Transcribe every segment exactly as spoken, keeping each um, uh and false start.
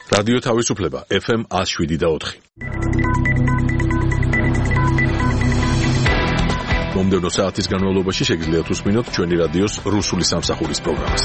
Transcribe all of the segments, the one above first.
რადიო თავისუფლება ეფ ემ one oh seven და four. მომდევნო საათის განმავლობაში შეგიძლიათ უსმინოთ ჩვენი რადიოს რუსული სამსახურის პროგრამას.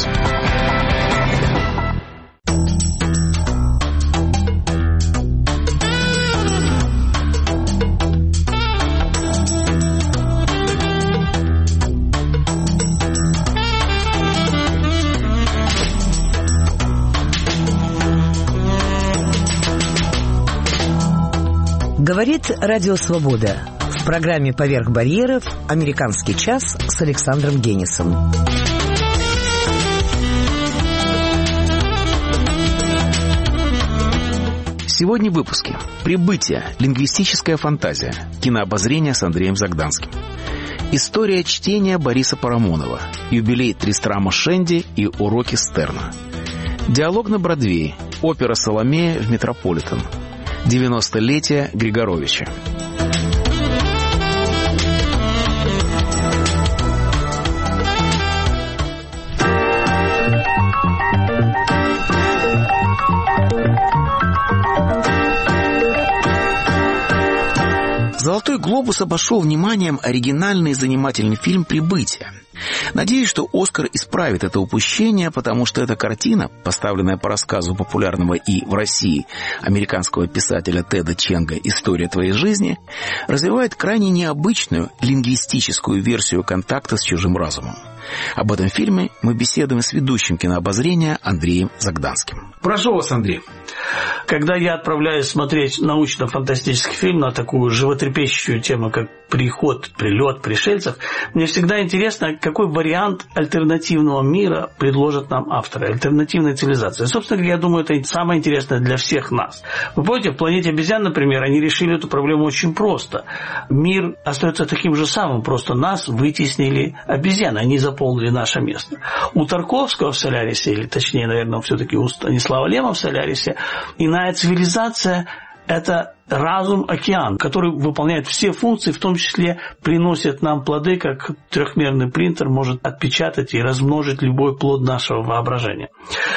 Говорит Радио Свобода. В программе «Поверх барьеров» «Американский час» с Александром Генисом. Сегодня в выпуске. Прибытие. Лингвистическая фантазия. Кинообозрение с Андреем Загданским. История чтения Бориса Парамонова. Юбилей Тристрама Шенди и уроки Стерна. Диалог на Бродвее. Опера «Соломея» в Метрополитен. девяностолетие Григоровича. «Золотой глобус» обошел вниманием оригинальный и занимательный фильм «Прибытие». Надеюсь, что «Оскар» исправит это упущение, потому что эта картина, поставленная по рассказу популярного и в России американского писателя Теда Ченга «История твоей жизни», развивает крайне необычную лингвистическую версию контакта с чужим разумом. Об этом фильме мы беседуем с ведущим кинообозрения Андреем Загданским. Прошу вас, Андрей. Когда я отправляюсь смотреть научно-фантастический фильм на такую животрепещущую тему, как приход, прилет пришельцев, мне всегда интересно, какой вариант альтернативного мира предложат нам авторы, альтернативной цивилизации. Собственно говоря, я думаю, это самое интересное для всех нас. Вы помните, в «Планете обезьян», например, они решили эту проблему очень просто. Мир остается таким же самым, просто нас вытеснили обезьяны, они заполнили наше место. У Тарковского в «Солярисе», или точнее, наверное, все-таки у Станислава Лема в «Солярисе», иная цивилизация – это разум-океан, который выполняет все функции, в том числе приносит нам плоды, как трехмерный принтер может отпечатать и размножить любой плод нашего воображения.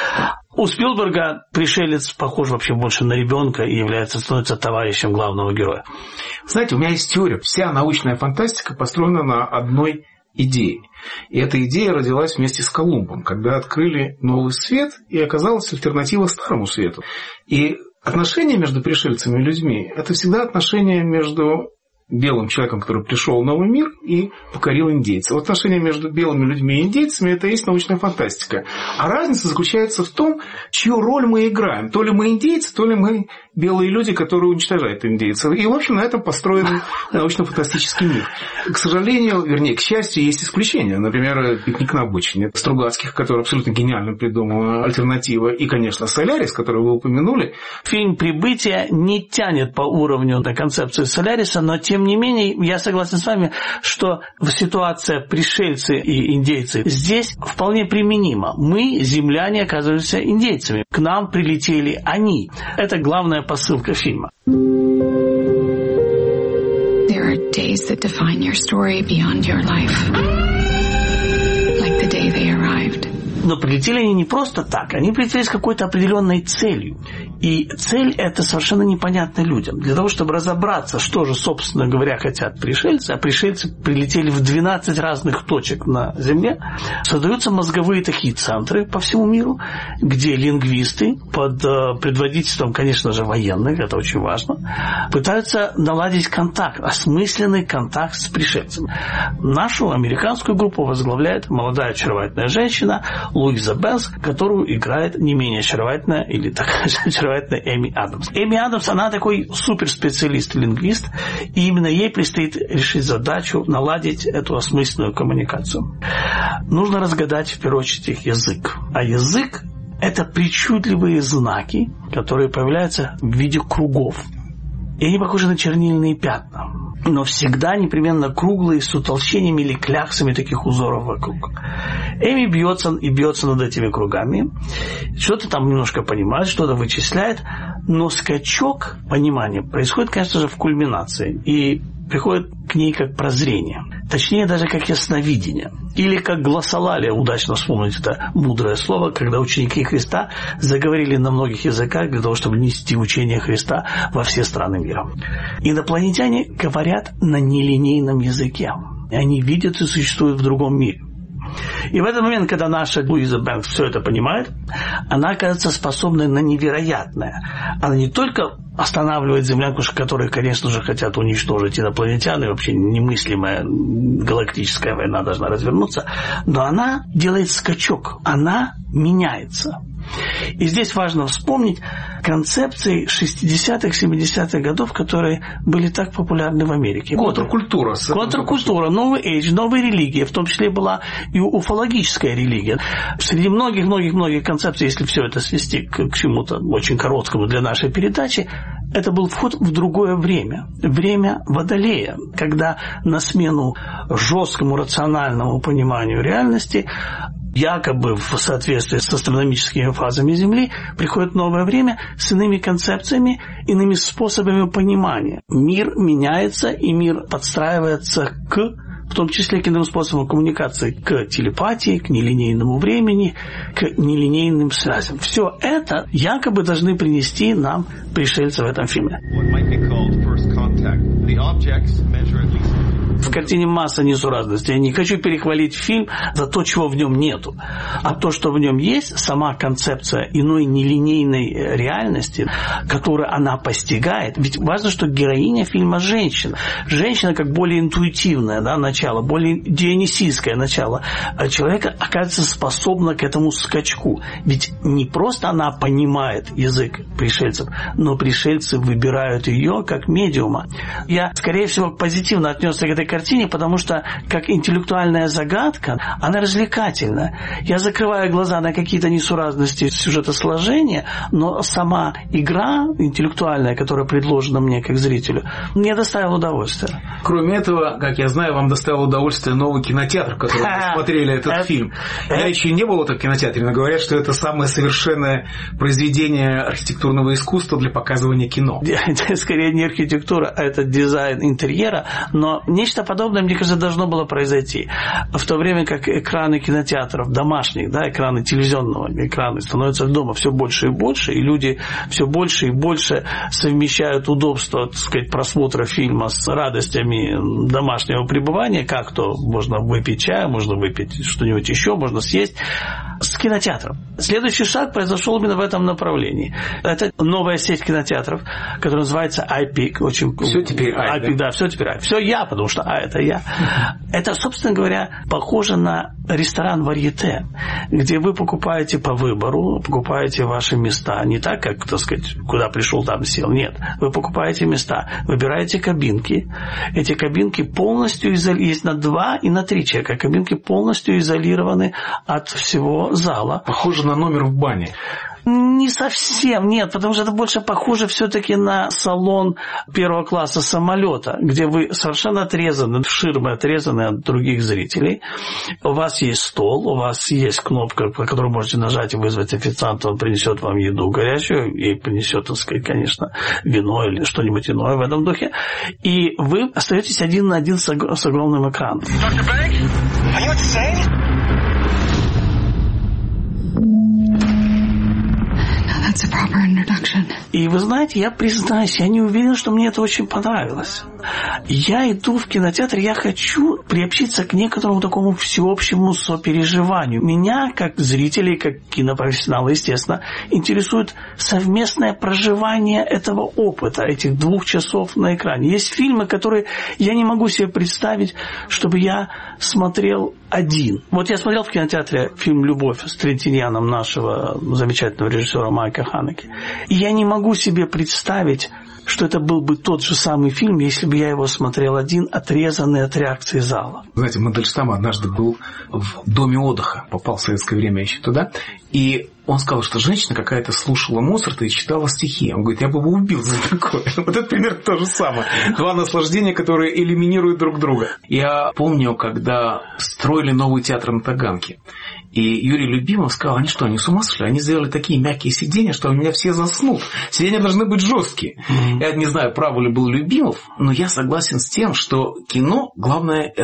У Спилберга пришелец похож вообще больше на ребенка и является, становится товарищем главного героя. Знаете, у меня есть теория. Вся научная фантастика построена на одной идее. И эта идея родилась вместе с Колумбом, когда открыли новый свет, и оказалась альтернатива старому свету. И отношения между пришельцами и людьми – это всегда отношения между белым человеком, который пришел в новый мир и покорил индейцев. Вот отношения между белыми людьми и индейцами – это и есть научная фантастика. А разница заключается в том, чью роль мы играем. То ли мы индейцы, то ли мы белые люди, которые уничтожают индейцев. И, в общем, на этом построен научно-фантастический мир. К сожалению, вернее, к счастью, есть исключения. Например, «Пикник на обочине» Стругацких, который абсолютно гениально придумал альтернатива. И, конечно, «Солярис», который вы упомянули. Фильм «Прибытие» не тянет по уровню на концепцию «Соляриса», но тем не менее, я согласен с вами, что ситуация пришельцы и индейцы здесь вполне применима. Мы, земляне, оказываемся индейцами. К нам прилетели они. Это главная посылка фильма. There are days that define your story beyond your life. Like the day they arrived. Но прилетели они не просто так, они прилетели с какой-то определенной целью. И цель эта совершенно непонятна людям. Для того, чтобы разобраться, что же, собственно говоря, хотят пришельцы, а пришельцы прилетели в двенадцать разных точек на Земле, создаются мозговые такие центры по всему миру, где лингвисты под предводительством, конечно же, военных, это очень важно, пытаются наладить контакт, осмысленный контакт с пришельцами. Нашу американскую группу возглавляет молодая очаровательная женщина Луиза Бенс, которую играет не менее очаровательная или такая же очаровательная Эми Адамс. Эми Адамс, она такой суперспециалист-лингвист, и именно ей предстоит решить задачу наладить эту осмысленную коммуникацию. Нужно разгадать, в первую очередь, их язык. А язык – это причудливые знаки, которые появляются в виде кругов. И они похожи на чернильные пятна, но всегда непременно круглые, с утолщениями или кляксами таких узоров вокруг. Эми бьется и бьется над этими кругами, что-то там немножко понимает, что-то вычисляет, но скачок понимания происходит, конечно же, в кульминации, и приходит к ней как прозрение. точнее даже как ясновидение. Или как гласолалия, удачно вспомнить это мудрое слово, когда ученики Христа заговорили на многих языках для того, чтобы нести учение Христа во все страны мира. Инопланетяне говорят на нелинейном языке. Они видят и существуют в другом мире. И в этот момент, когда наша Луиза Бэнкс все это понимает, она оказывается способной на невероятное. Она не только останавливает землянку, которые, конечно же, хотят уничтожить инопланетян, и вообще немыслимая галактическая война должна развернуться, но она делает скачок, она меняется. И здесь важно вспомнить концепции шестидесятых, семидесятых годов, которые были так популярны в Америке. Контркультура. Контркультура, новый эйдж, новая религия, в том числе была и уфологическая религия. Среди многих-многих-многих концепций, если все это свести к, к чему-то очень короткому для нашей передачи, это был вход в другое время. Время Водолея, когда на смену жесткому рациональному пониманию реальности, якобы в соответствии с астрономическими фазами Земли, приходит новое время с иными концепциями, иными способами понимания. Мир меняется, и мир подстраивается к, в том числе к иным способам коммуникации, к телепатии, к нелинейному времени, к нелинейным связям. Все это якобы должны принести нам пришельцы в этом фильме. В картине масса несуразностей. Я не хочу перехвалить фильм за то, чего в нем нету. А то, что в нем есть, сама концепция иной нелинейной реальности, которую она постигает. Ведь важно, что героиня фильма женщина. Женщина как более интуитивное, да, начало, более дионисийское начало человека оказывается способна к этому скачку. Ведь не просто она понимает язык пришельцев, но пришельцы выбирают ее как медиума. Я, скорее всего, позитивно отнесся к этой картине, потому что как интеллектуальная загадка, она развлекательна. Я закрываю глаза на какие-то несуразности сюжетосложения, но сама игра интеллектуальная, которая предложена мне как зрителю, мне доставила удовольствие. Кроме этого, как я знаю, вам доставил удовольствие новый кинотеатр, в котором вы смотрели этот фильм. Я еще не был в этом кинотеатре, но говорят, что это самое совершенное произведение архитектурного искусства для показывания кино. Скорее не архитектура, а это дизайн интерьера, но нечто подобное, мне кажется, должно было произойти. В то время как экраны кинотеатров домашних, да, экраны телевизионного экрана становятся дома все больше и больше, и люди все больше и больше совмещают удобство, так сказать, просмотра фильма с радостями домашнего пребывания, как то можно выпить чай, можно выпить что-нибудь еще, можно съесть, с кинотеатром. Следующий шаг произошел именно в этом направлении. Это новая сеть кинотеатров, которая называется iPic. Очень... Все теперь iPic. iPic, да, все теперь iPic. Все я, потому что а это я. Это, собственно говоря, похоже на ресторан варьете, где вы покупаете по выбору, покупаете ваши места. Не так, как, так сказать, куда пришел, там сел. Нет. Вы покупаете места, выбираете кабинки. Эти кабинки полностью изолированы. Есть на два и на три человека. Кабинки полностью изолированы от всего зала. Похоже на номер в бане. Не совсем, нет, потому что это больше похоже все-таки на салон первого класса самолета, где вы совершенно отрезаны, ширмы отрезаны от других зрителей. У вас есть стол, у вас есть кнопка, по которой можете нажать и вызвать официанта, он принесет вам еду горячую и принесет, так сказать, конечно, вино или что-нибудь иное в этом духе. И вы остаетесь один на один с, ог- с огромным экраном. доктор Бэнк, are you insane? That's a proper introduction. И вы знаете, я признаюсь, я не уверен, что мне это очень понравилось. Я иду в кинотеатр, я хочу приобщиться к некоторому такому всеобщему сопереживанию. Меня, как зрителей, как кинопрофессионала, естественно, интересует совместное проживание этого опыта, этих двух часов на экране. Есть фильмы, которые я не могу себе представить, чтобы я смотрел один. Вот я смотрел в кинотеатре фильм «Любовь» с Трентиньяном нашего замечательного режиссера Майка Ханеке. И я не могу себе представить, что это был бы тот же самый фильм, если бы я его смотрел один, отрезанный от реакции зала. Знаете, Мандельштам однажды был в доме отдыха, попал в советское время еще туда, и он сказал, что женщина какая-то слушала Моцарта и читала стихи. Он говорит, я бы его убил за такое. Вот это примерно то же самое. Два наслаждения, которые элиминируют друг друга. Я помню, когда строили новый театр на Таганке, и Юрий Любимов сказал, они что, они с ума сошли? Они сделали такие мягкие сиденья, что у меня все заснут. Сиденья должны быть жесткие. Mm-hmm. Я не знаю, прав ли был Любимов, но я согласен с тем, что кино, главное, это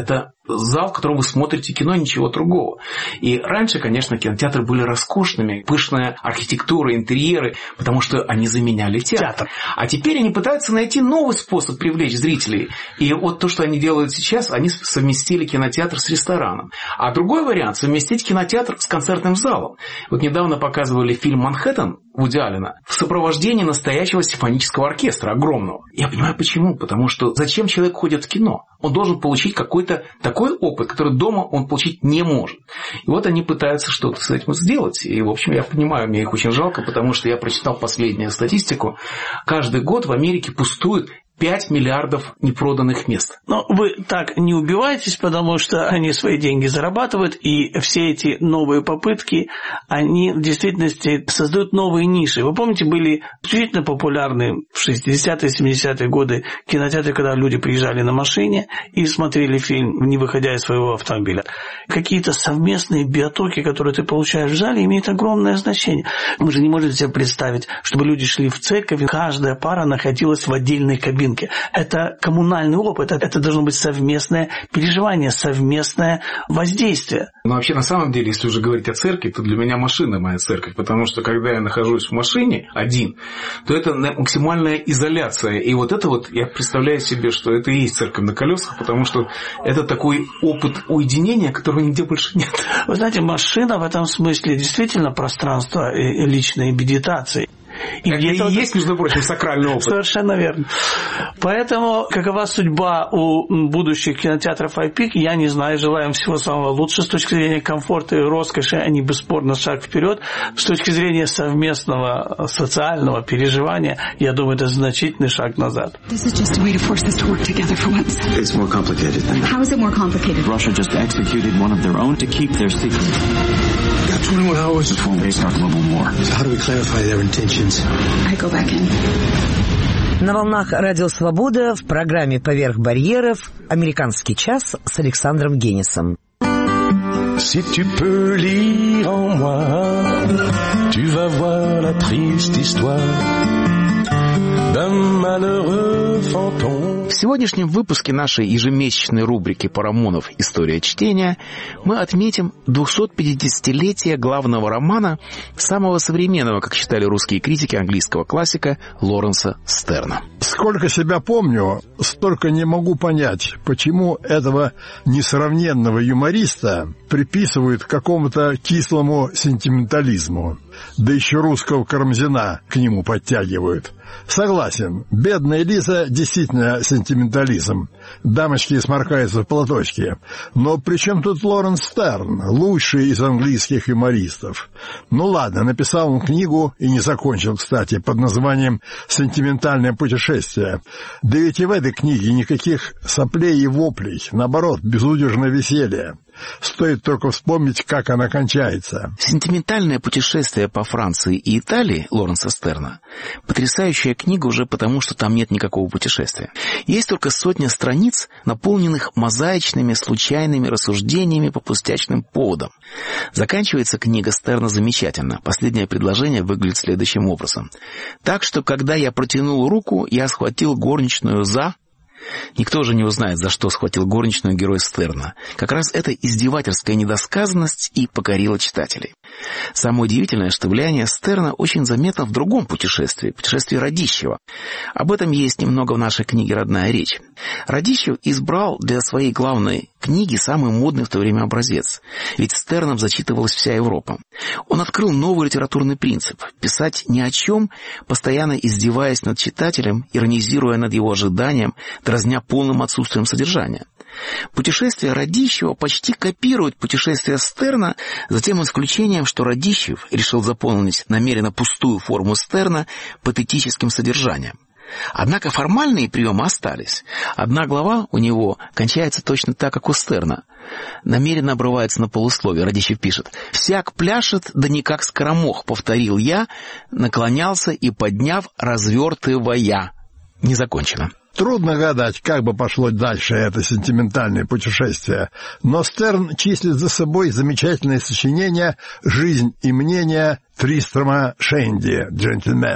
зал, в котором вы смотрите кино, ничего другого. И раньше, конечно, кинотеатры были роскошными, пышная архитектура, интерьеры, потому что они заменяли театр. театр. А теперь они пытаются найти новый способ привлечь зрителей. И вот то, что они делают сейчас, они совместили кинотеатр с рестораном. А другой вариант – совместить кинотеатр с концертным залом. Вот недавно показывали фильм «Манхэттен» Вуди Аллена в сопровождении настоящего симфонического оркестра, огромного. Я понимаю, почему. Потому что зачем человек ходит в кино? Он должен получить какой-то такой опыт, который дома он получить не может. И вот они пытаются что-то с этим сделать. И, в общем, я понимаю, мне их очень жалко, потому что я прочитал последнюю статистику. Каждый год в Америке пустует пять миллиардов непроданных мест. Но вы так не убивайтесь, потому что они свои деньги зарабатывают, и все эти новые попытки, они в действительности создают новые ниши. Вы помните, были исключительно популярны в шестидесятые, семидесятые годы кинотеатры, когда люди приезжали на машине и смотрели фильм, не выходя из своего автомобиля. Какие-то совместные биотоки, которые ты получаешь в зале, имеют огромное значение. Мы же не можем себе представить, чтобы люди шли в церковь, и каждая пара находилась в отдельной кабине. Это коммунальный опыт, это должно быть совместное переживание, совместное воздействие. Но вообще, на самом деле, если уже говорить о церкви, то для меня машина моя церковь, потому что, когда я нахожусь в машине один, то это максимальная изоляция. И вот это вот, я представляю себе, что это и есть церковь на колесах, потому что это такой опыт уединения, которого нигде больше нет. Вы знаете, машина в этом смысле действительно пространство личной медитации. И это и есть, между прочим, сакральный опыт. Совершенно верно. Поэтому, какова судьба у будущих кинотеатров iPeak, я не знаю. Желаем всего самого лучшего. С точки зрения комфорта и роскоши, они бесспорно шаг вперед. С точки зрения совместного социального переживания, я думаю, это значительный шаг назад. This is just a way to force this to work together for once. It's more complicated than that. How is it more complicated? Russia just executed one of their own to keep their secret. Got twenty-one hours before they start global war. So how do we clarify their intentions? I go back in. На волнах Радио Свобода в программе «Поверх барьеров» «Американский час» с Александром Генисом. Si tu peux lire en moi, tu vas voir la triste histoire d'un malheureux fantôme. В сегодняшнем выпуске нашей ежемесячной рубрики «Парамонов. История чтения» мы отметим двухсотпятидесятилетие главного романа самого современного, как считали русские критики, английского классика Лоренса Стерна. Сколько себя помню, столько не могу понять, почему этого несравненного юмориста приписывают какому-то кислому сентиментализму, да еще русского Карамзина к нему подтягивают. Согласен, бедная Лиза действительно сентиментализм. Дамочки сморкаются в платочке. Но при чем тут Лоренс Стерн, лучший из английских юмористов? Ну ладно, написал он книгу, и не закончил, кстати, под названием «Сентиментальное путешествие». Да ведь и в этой книге никаких соплей и воплей, наоборот, безудержное веселье. Стоит только вспомнить, как она кончается. «Сентиментальное путешествие по Франции и Италии» Лоренса Стерна — потрясающая книга уже потому, что там нет никакого путешествия. Есть только сотня страниц, наполненных мозаичными, случайными рассуждениями по пустячным поводам. Заканчивается книга Стерна замечательно. Последнее предложение выглядит следующим образом. «Так что, когда я протянул руку, я схватил горничную за...» Никто же не узнает, за что схватил горничную герой Стерна. Как раз эта издевательская недосказанность и покорила читателей. Самое удивительное, что влияние Стерна очень заметно в другом путешествии, путешествии Радищева. Об этом есть немного в нашей книге «Родная речь». Радищев избрал для своей главной книги самый модный в то время образец. Ведь Стерном зачитывалась вся Европа. Он открыл новый литературный принцип – писать ни о чем, постоянно издеваясь над читателем, иронизируя над его ожиданием, дразня полным отсутствием содержания. Путешествие Радищева почти копирует путешествие Стерна, за тем исключением, что Радищев решил заполнить намеренно пустую форму Стерна патетическим содержанием. Однако формальные приемы остались. Одна глава у него кончается точно так, как у Стерна. Намеренно обрывается на полусловие. Радищев пишет: «Всяк пляшет, да не как скоромох, повторил я, наклонялся и, подняв, развертывая». Не закончено. Трудно гадать, как бы пошло дальше это сентиментальное путешествие, но Стерн числит за собой замечательное сочинение «Жизнь и мнение Тристрама Шенди, джентльмена».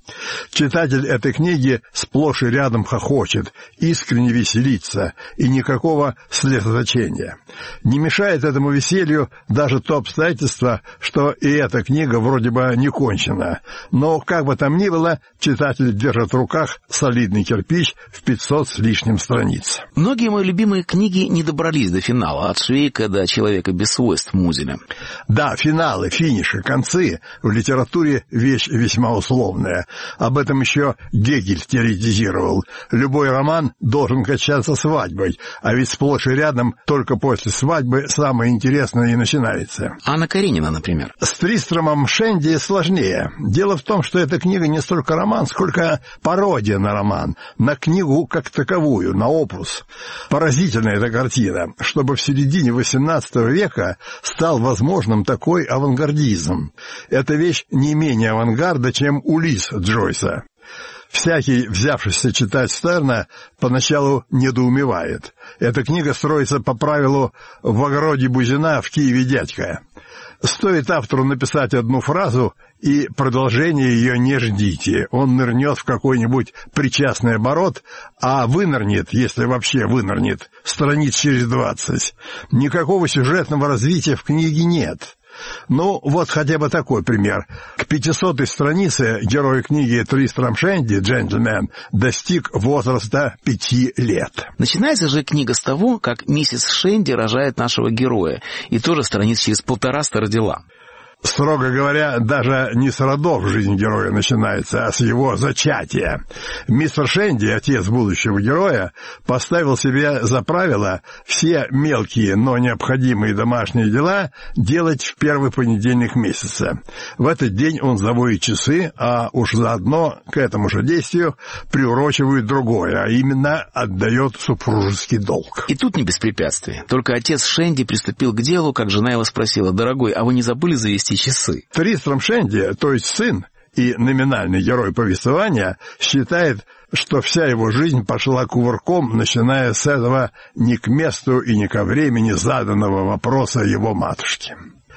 Читатель этой книги сплошь и рядом хохочет, искренне веселится, и никакого слезоточения. Не мешает этому веселью даже то обстоятельство, что и эта книга вроде бы не кончена. Но, как бы там ни было, читатель держит в руках солидный кирпич в пятьсот с лишним страниц. Многие мои любимые книги не добрались до финала, от Швейка до «Человека без свойств» Музеля. Да, финалы, финиши, концы в литературе вещь весьма условная. Об этом еще Гегель теоретизировал. Любой роман должен кончаться свадьбой, а ведь сплошь и рядом только после свадьбы самое интересное и начинается. Анна Каренина, например. С Тристромом Шенди сложнее. Дело в том, что эта книга не столько роман, сколько пародия на роман, на книгу как таковую, на опус. Поразительная эта картина, чтобы в середине восемнадцатого века стал возможным такой авангардизм. Эта вещь не менее авангарда, чем «Улисс» Джойса. Всякий, взявшийся читать Стерна, поначалу недоумевает. Эта книга строится по правилу «в огороде Бузина, в Киеве дядька». Стоит автору написать одну фразу, и продолжение ее не ждите. Он нырнет в какой-нибудь причастный оборот, а вынырнет, если вообще вынырнет, страниц через двадцать. Никакого сюжетного развития в книге нет. Ну, вот хотя бы такой пример. К пятисотой странице герой книги Тристром Шенди, джентльмен, достиг возраста пяти лет. Начинается же книга с того, как миссис Шенди рожает нашего героя, и тоже страниц через полтораста родила. Строго говоря, даже не с родов жизнь героя начинается, а с его зачатия. Мистер Шенди, отец будущего героя, поставил себе за правило все мелкие, но необходимые домашние дела делать в первый понедельник месяца. В этот день он заводит часы, а уж заодно к этому же действию приурочивает другое, а именно отдает супружеский долг. И тут не без препятствий. Только отец Шенди приступил к делу, как жена его спросила: «Дорогой, а вы не забыли завести часы?» Тристром Шенди, то есть сын и номинальный герой повествования, считает, что вся его жизнь пошла кувырком, начиная с этого не к месту и не ко времени заданного вопроса его матушки.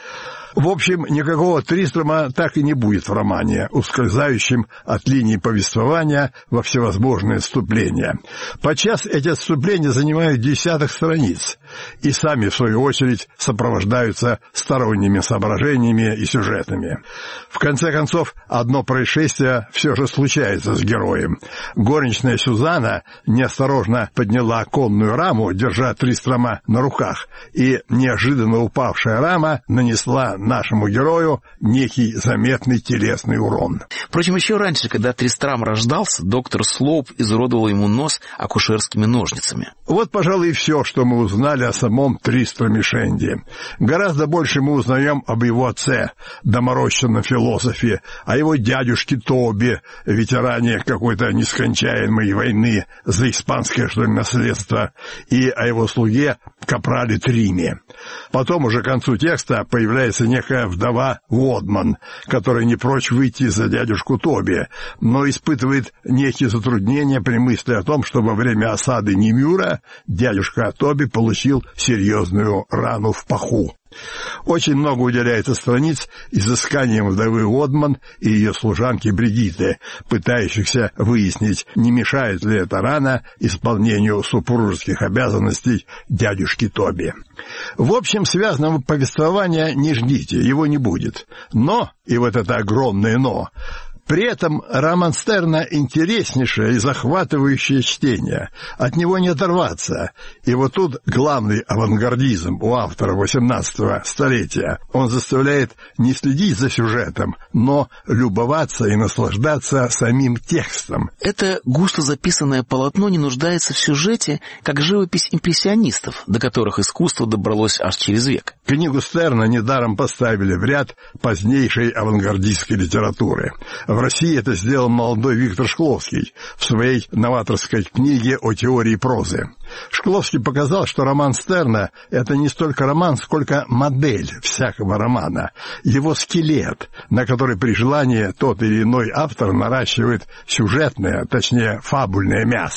В общем, никакого Тристрома так и не будет в романе, ускользающем от линии повествования во всевозможные отступления. Подчас эти отступления занимают десяток страниц и сами, в свою очередь, сопровождаются сторонними соображениями и сюжетами. В конце концов, одно происшествие все же случается с героем. Горничная Сюзанна неосторожно подняла конную раму, держа Тристрома на руках, и неожиданно упавшая рама нанесла нашему герою некий заметный телесный урон. Впрочем, еще раньше, когда Тристрам рождался, доктор Слоуп изуродовал ему нос акушерскими ножницами. Вот, пожалуй, и все, что мы узнали о самом Тристроме Шенди. Гораздо больше мы узнаем об его отце, доморощенном философе, о его дядюшке Тоби, ветеране какой-то нескончаемой войны за испанское, что ли, наследство, и о его слуге капрале Триме. Потом уже к концу текста появляется некая вдова Уодман, которая не прочь выйти за дядюшку Тоби, но испытывает некие затруднения при мысли о том, что во время осады Немюра дядюшка Тоби получил серьезную рану в паху. Очень много уделяется страниц изысканиям вдовы Уодман и ее служанки Бригитты, пытающихся выяснить, не мешает ли эта рана исполнению супружеских обязанностей дядюшки Тоби. В общем, связанного повествования не ждите, его не будет. Но, и вот это огромное «но», при этом роман Стерна интереснейшее и захватывающее чтение. От него не оторваться. И вот тут главный авангардизм у автора восемнадцатого столетия. Он заставляет не следить за сюжетом, но любоваться и наслаждаться самим текстом. Это густо записанное полотно не нуждается в сюжете, как живопись импрессионистов, до которых искусство добралось аж через век. Книгу Стерна недаром поставили в ряд позднейшей авангардистской литературы. В России это сделал молодой Виктор Шкловский в своей новаторской книге о теории прозы. Шкловский показал, что роман Стерна — это не столько роман, сколько модель всякого романа, его скелет, на который при желании тот или иной автор наращивает сюжетное, точнее фабульное мясо.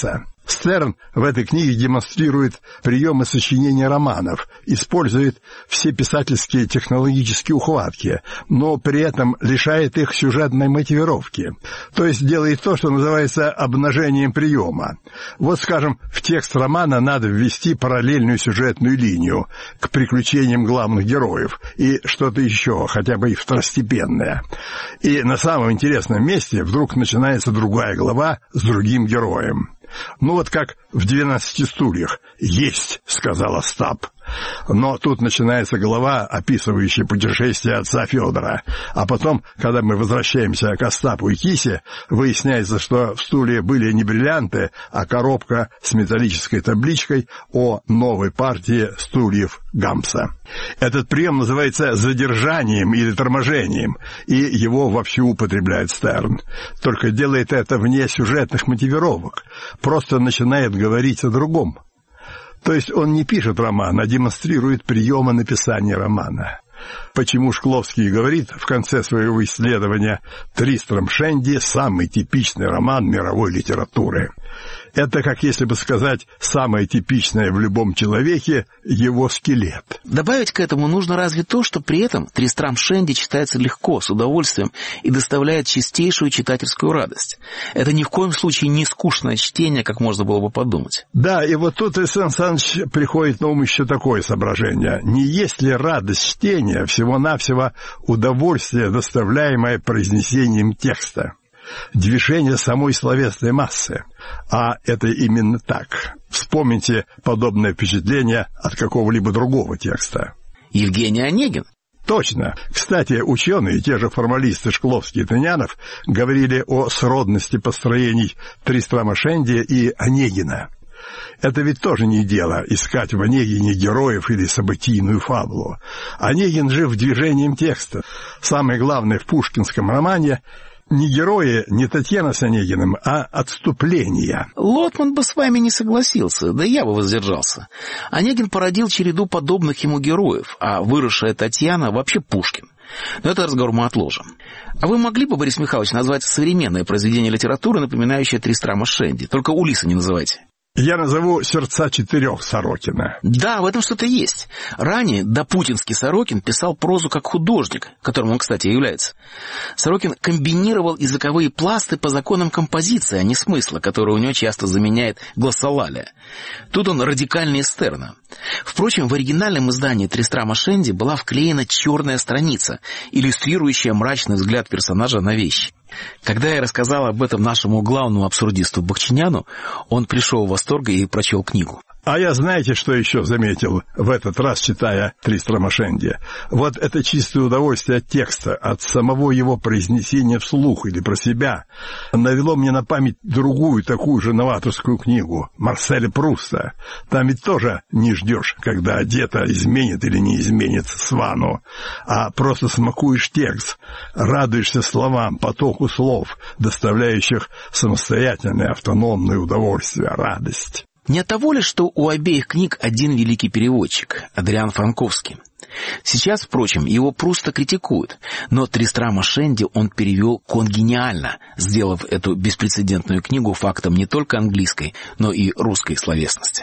Стерн в этой книге демонстрирует приемы сочинения романов, использует все писательские технологические ухватки, но при этом лишает их сюжетной мотивировки, то есть делает то, что называется обнажением приема. Вот, скажем, в текст романа надо ввести параллельную сюжетную линию к приключениям главных героев и что-то еще, хотя бы и второстепенное. И на самом интересном месте вдруг начинается другая глава с другим героем. Ну вот как в «Двенадцати стульях». «Есть», — сказал Остап. Но тут начинается глава, описывающая путешествие отца Федора. А потом, когда мы возвращаемся к Остапу и Кисе, выясняется, что в стуле были не бриллианты, а коробка с металлической табличкой о новой партии стульев Гамса. Этот прием называется задержанием или торможением, и его вовсю употребляет Стерн. Только делает это вне сюжетных мотивировок, просто начинает говорить о другом. То есть он не пишет роман, а демонстрирует приемы написания романа. Почему Шкловский говорит в конце своего исследования «Тристрам Шенди – самый типичный роман мировой литературы». Это, как если бы сказать, самое типичное в любом человеке – его скелет. Добавить к этому нужно разве то, что при этом Тристрам Шенди читается легко, с удовольствием и доставляет чистейшую читательскую радость. Это ни в коем случае не скучное чтение, как можно было бы подумать. Да, и вот тут Александр Александрович приходит на ум еще такое соображение. Не есть ли радость чтения всего-навсего удовольствие, доставляемое произнесением текста? Движение самой словесной массы. А это именно так. Вспомните подобное впечатление от какого-либо другого текста. Евгений Онегин. Точно. Кстати, ученые, те же формалисты Шкловский и Тынянов, говорили о сродности построений Тристрама Шенди и Онегина. Это ведь тоже не дело искать в Онегине героев или событийную фабулу. Онегин жив движением текста. Самое главное в пушкинском романе — не герои, не Татьяна с Онегиным, а отступления. Лотман бы с вами не согласился, да я бы воздержался. Онегин породил череду подобных ему героев, а выросшая Татьяна вообще Пушкин. Но этот разговор мы отложим. А вы могли бы, Борис Михайлович, назвать современное произведение литературы, напоминающее Тристрама Шенди? Только Улисса не называйте. Я назову «Сердца четырех» Сорокина. Да, в этом что-то есть. Ранее допутинский Сорокин писал прозу как художник, которым он, кстати, является. Сорокин комбинировал языковые пласты по законам композиции, а не смысла, который у него часто заменяет глоссолалия. Тут он радикальнее Стерна. Впрочем, в оригинальном издании Тристрама Шенди была вклеена черная страница, иллюстрирующая мрачный взгляд персонажа на вещи. Когда я рассказал об этом нашему главному абсурдисту Бахчиняну, он пришел в восторг и прочел книгу. А я знаете, что еще заметил в этот раз, читая Тристрама Шенди? Вот это чистое удовольствие от текста, от самого его произнесения вслух или про себя, навело мне на память другую такую же новаторскую книгу Марселя Пруста. Там ведь тоже не ждешь, когда одета изменит или не изменит Свану, а просто смакуешь текст, радуешься словам, потоку слов, доставляющих самостоятельное автономное удовольствие, радость. Не от того ли, что у обеих книг один великий переводчик, Адриан Франковский? Сейчас, впрочем, его Пруста критикуют, но Тристрама Шенди он перевел конгениально, сделав эту беспрецедентную книгу фактом не только английской, но и русской словесности.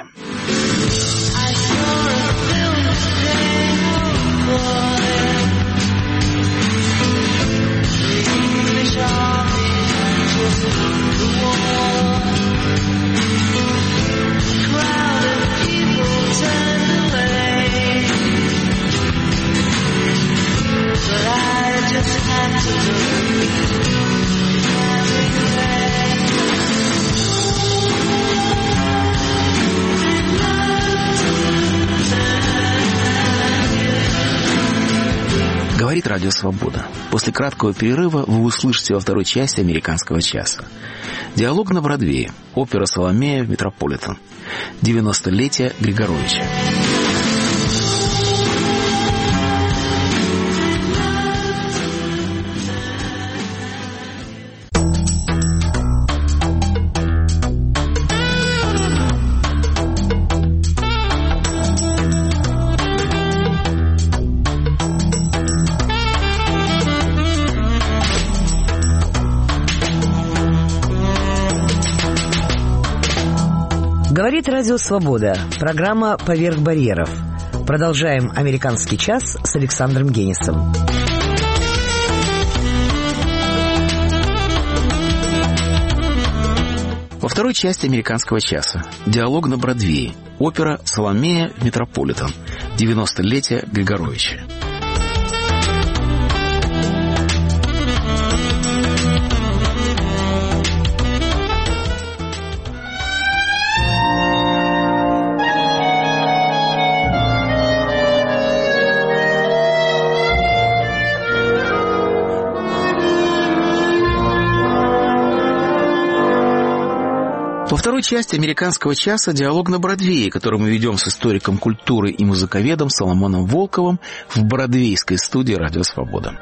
Говорит Радио Свобода. После краткого перерыва вы услышите во второй части «Американского часа». Диалог на Бродвее. Опера «Соломея» в Метрополитен. девяностолетие Григоровича. Говорит Радио Свобода. Программа «Поверх барьеров». Продолжаем «Американский час» с Александром Генисом. Во второй части «Американского часа» диалог на Бродвее. Опера «Саломея» в Метрополитен. девяностолетие Григоровича. Во второй части «Американского часа» диалог на Бродвее, который мы ведем с историком культуры и музыковедом Соломоном Волковым в бродвейской студии «Радио Свобода».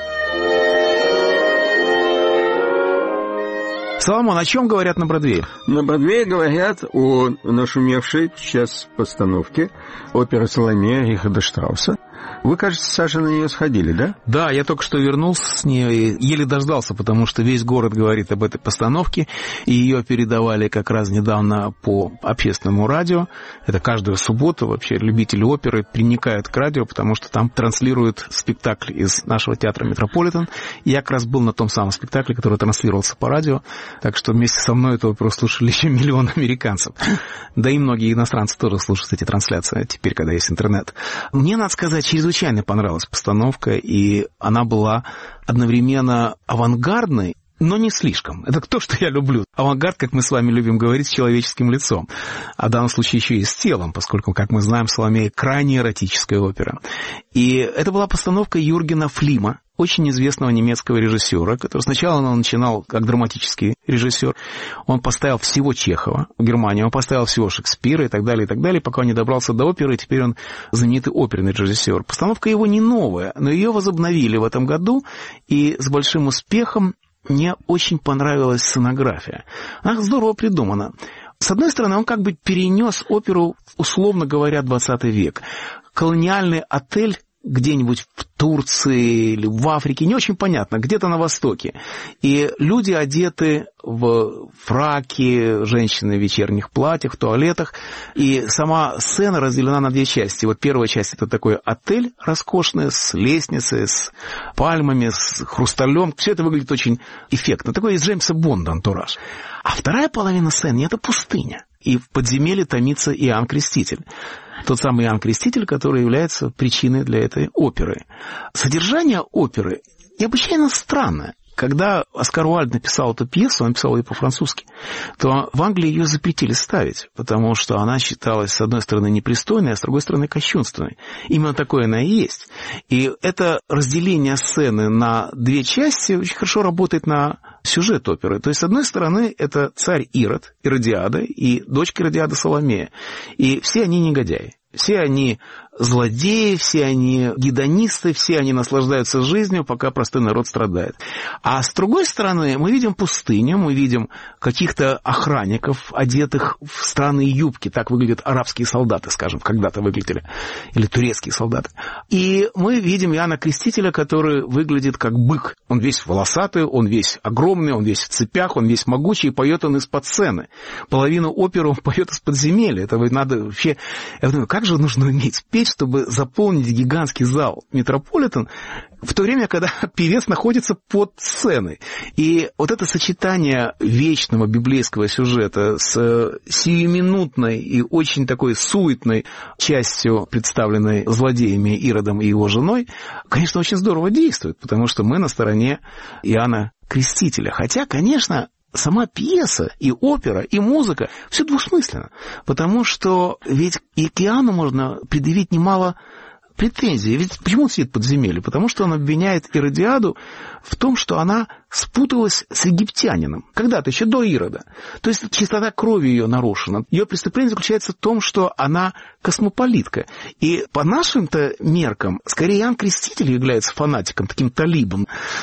Соломон, о чем говорят на Бродвее? На Бродвее говорят о нашумевшей сейчас постановке оперы «Саломея» Рихарда Штрауса. Вы, кажется, Саша, на нее сходили, да? Да, я только что вернулся с нее и еле дождался, потому что весь город говорит об этой постановке, и ее передавали как раз недавно по общественному радио. Это каждую субботу вообще любители оперы приникают к радио, потому что там транслируют спектакль из нашего театра «Метрополитен». И я как раз был на том самом спектакле, который транслировался по радио, так что вместе со мной эту оперу слушали еще миллион американцев. Да и многие иностранцы тоже слушают эти трансляции теперь, когда есть интернет. Мне, надо сказать, чрезвычайно понравилась постановка, и она была одновременно авангардной, но не слишком. Это то, что я люблю. Авангард, как мы с вами любим говорить, с человеческим лицом. А в данном случае еще и с телом, поскольку, как мы знаем, «Саломея» крайне эротическая опера. И это была постановка Юргена Флима, очень известного немецкого режиссера, который сначала он начинал как драматический режиссер. Он поставил всего Чехова в Германии, он поставил всего Шекспира и так далее, и так далее, пока он не добрался до оперы, и теперь он знаменитый оперный режиссер. Постановка его не новая, но ее возобновили в этом году, и с большим успехом. Мне очень понравилась сценография. Она здорово придумана. С одной стороны, он как бы перенес оперу, условно говоря, двадцатый век. Колониальный отель где-нибудь в Турции или в Африке, не очень понятно, где-то на Востоке. И люди одеты в фраки, женщины в вечерних платьях, в туалетах. И сама сцена разделена на две части. Вот первая часть — это такой отель роскошный, с лестницей, с пальмами, с хрусталем. Все это выглядит очень эффектно. Такой из Джеймса Бонда антураж. А вторая половина сцены — это пустыня. И в подземелье томится Иоанн Креститель. Тот самый Иоанн Креститель, который является причиной для этой оперы. Содержание оперы необычайно странное. Когда Оскар Уайльд написал эту пьесу, он писал ее по-французски, то в Англии ее запретили ставить, потому что она считалась, с одной стороны, непристойной, а с другой стороны, кощунственной. Именно такое она и есть. И это разделение сцены на две части очень хорошо работает на сюжет оперы. То есть, с одной стороны, это царь Ирод, Иродиада, и дочка Иродиада Соломея. И все они негодяи. Все они злодеи, все они гедонисты, все они наслаждаются жизнью, пока простой народ страдает. А с другой стороны, мы видим пустыню, мы видим каких-то охранников, одетых в странные юбки. Так выглядят арабские солдаты, скажем, когда-то выглядели. Или турецкие солдаты. И мы видим Иоанна Крестителя, который выглядит как бык. Он весь волосатый, он весь огромный, он весь в цепях, он весь могучий, и поет он из-под сцены. Половину оперы он поет из подземелья. Это надо вообще... Я думаю, как же нужно уметь петь, чтобы заполнить гигантский зал Метрополитен, в то время, когда певец находится под сценой. И вот это сочетание вечного библейского сюжета с сиюминутной и очень такой суетной частью, представленной злодеями Иродом и его женой, конечно, очень здорово действует, потому что мы на стороне Иоанна Крестителя. Хотя, конечно, сама пьеса, и опера, и музыка — все двусмысленно, потому что ведь и к Иоанну можно предъявить немало претензий. Ведь почему он сидит в подземелье? Потому что он обвиняет Иродиаду в том, что она спуталась с египтянином. Когда-то, еще до Ирода. То есть чистота крови ее нарушена. Ее преступление заключается в том, что она космополитка. И по нашим-то меркам, скорее, Иоанн Креститель является фанатиком, таким талибом.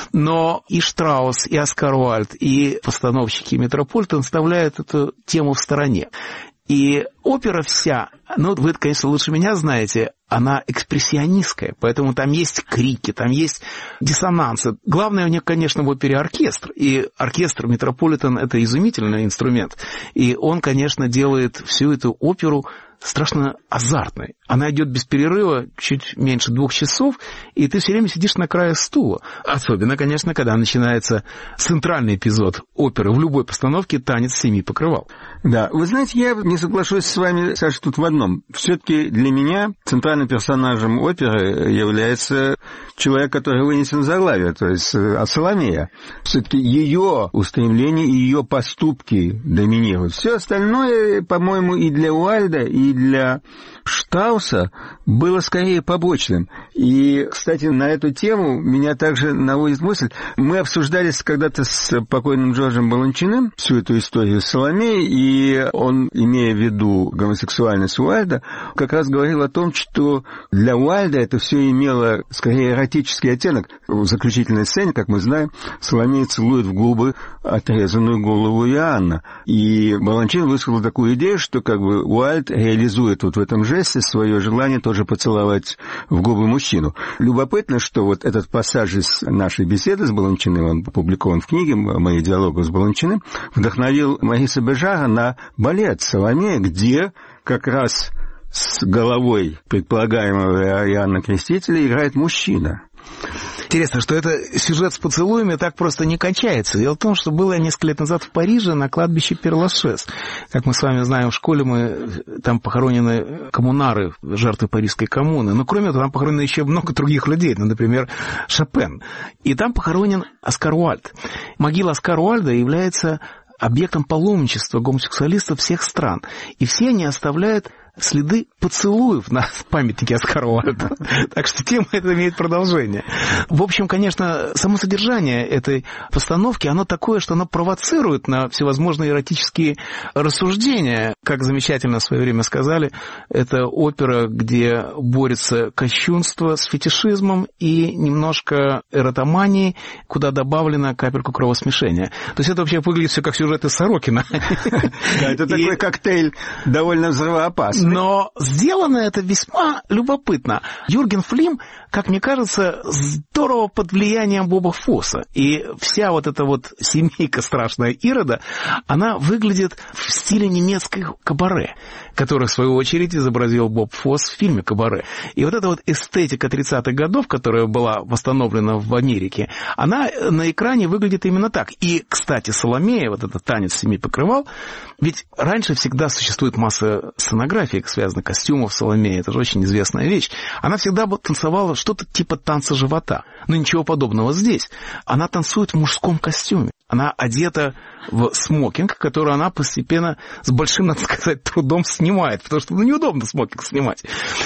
Но и Штраус, и Оскар Уайльд, и постановщики Метрополитен оставляют эту тему в стороне. И опера вся, ну, вы, конечно, лучше меня знаете, она экспрессионистская, поэтому там есть крики, там есть диссонансы. Главное у них, конечно, в опере оркестр. И оркестр Метрополитен — это изумительный инструмент. И он, конечно, делает всю эту оперу страшно азартной. Она идет без перерыва чуть меньше двух часов, и ты все время сидишь на крае стула. Особенно, конечно, когда начинается центральный эпизод оперы в любой постановке «Танец семи покрывал». Да, вы знаете, я не соглашусь с вами, Саша, тут в одном. Все-таки для меня центральным персонажем оперы является человек, который вынесен за заглавие, то есть Соломея. Все-таки ее устремления и ее поступки доминируют. Все остальное, по-моему, и для Уайльда, и для Штрауса было скорее побочным. И, кстати, на эту тему меня также наводит мысль. Мы обсуждали когда-то с покойным Джорджем Баланчиным всю эту историю с Соломеей, и он, имея в виду гомосексуальность Уайльда, как раз говорил о том, что для Уайльда это все имело скорее эротический оттенок. В заключительной сцене, как мы знаем, Соломея целует в губы отрезанную голову Иоанна. И Баланчин высказал такую идею, что как бы Уайльд реализует вот в этом жесте свое желание тоже поцеловать в губы мужчину. Любопытно, что вот этот пассаж из нашей беседы с Баланчиным, он опубликован в книге «Мои диалоги с Баланчиным», вдохновил Мариса Бежара на балет «Соломея», где как раз с головой предполагаемого Иоанна Крестителя играет мужчина. Интересно, что это сюжет с поцелуями так просто не кончается. Дело в том, что было несколько лет назад в Париже на кладбище Пер-Лашез. Как мы с вами знаем, в школе мы там похоронены коммунары, жертвы Парижской коммуны. Но кроме этого, там похоронено еще много других людей. Ну, например, Шопен. И там похоронен Оскар Уайльд. Могила Оскара Уайльда является объектом паломничества гомосексуалистов всех стран. И все они оставляют следы поцелуев на памятнике Оскара Уайльда. Так что тема эта имеет продолжение. В общем, конечно, само содержание этой постановки, оно такое, что оно провоцирует на всевозможные эротические рассуждения. Как замечательно в свое время сказали, это опера, где борется кощунство с фетишизмом и немножко эротомании, куда добавлена капельку кровосмешения. То есть это вообще выглядит все как сюжеты Сорокина. Да, это такой коктейль довольно взрывоопасный. Но сделано это весьма любопытно. Юрген Флим, как мне кажется, здорово под влиянием Боба Фосса. И вся вот эта вот семейка страшная Ирода, она выглядит в стиле немецкой кабаре, который, в свою очередь, изобразил Боб Фосс в фильме «Кабаре». И вот эта вот эстетика тридцатых годов, которая была восстановлена в Америке, она на экране выглядит именно так. И, кстати, Соломея, вот этот танец семи покрывал, ведь раньше всегда существует масса сценографии, связанных костюмов Соломеи, это же очень известная вещь. Она всегда танцевала что-то типа танца живота. Но ничего подобного здесь. Она танцует в мужском костюме. Она одета в смокинг, который она постепенно с большим, надо сказать, трудом снимает, потому что ну, неудобно смокинг снимать.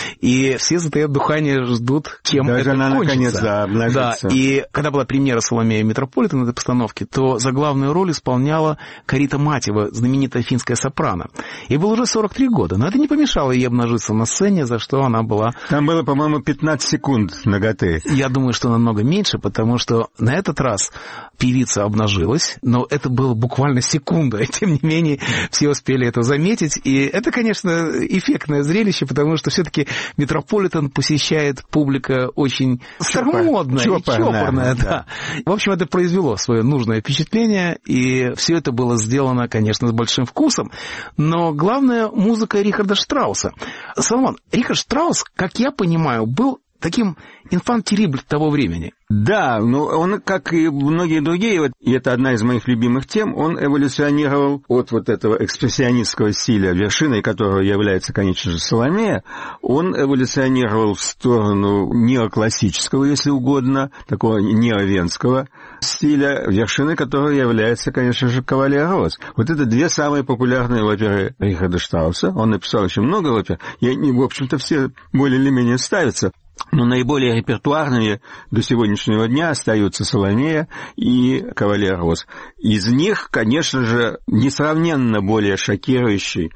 И все, затаив дыхание, ждут, чем Даже это она кончится. Наконец, да, обнажится. Да, и когда была премьера Соломея Метрополитен этой постановки, то за главную роль исполняла Карита Матева, знаменитая финская сопрано. Ей было уже сорок три года, но это не помешало ей обнажиться на сцене, за что она была... Там было, по-моему, пятнадцать секунд наготы. Я думаю, что намного меньше, потому что на этот раз певица обнажилась, но это было буквально секунда, и тем не менее все успели это заметить. И это, конечно, эффектное зрелище, потому что все-таки Метрополитен посещает публика очень старомодная, чопорная, чопорная. Да. Да. В общем, это произвело свое нужное впечатление, и все это было сделано, конечно, с большим вкусом. Но главное — музыка Рихарда Штрауса. Соломон, Рихард Штраус, как я понимаю, был таким инфан-терибль того времени. Да, но он, как и многие другие, вот, и это одна из моих любимых тем, он эволюционировал от вот этого экспрессионистского стиля, вершиной которого является, конечно же, Соломея, он эволюционировал в сторону неоклассического, если угодно, такого неовенского стиля, вершиной которого является, конечно же, «Кавалер Роз». Вот это две самые популярные оперы Рихарда Штрауса. Он написал очень много опер, и они, в общем-то, все более или менее ставятся. Но наиболее репертуарными до сегодняшнего дня остаются «Соломея» и «Кавалер роз». Из них, конечно же, несравненно более шокирующий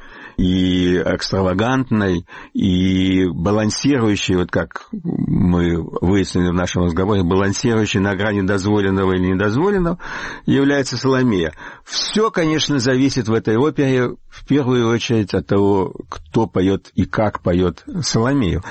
и экстравагантный, и балансирующий, вот как мы выяснили в нашем разговоре, балансирующий на грани дозволенного или недозволенного, является «Соломея». Все, конечно, зависит в этой опере в первую очередь от того, кто поет и как поет Соломею.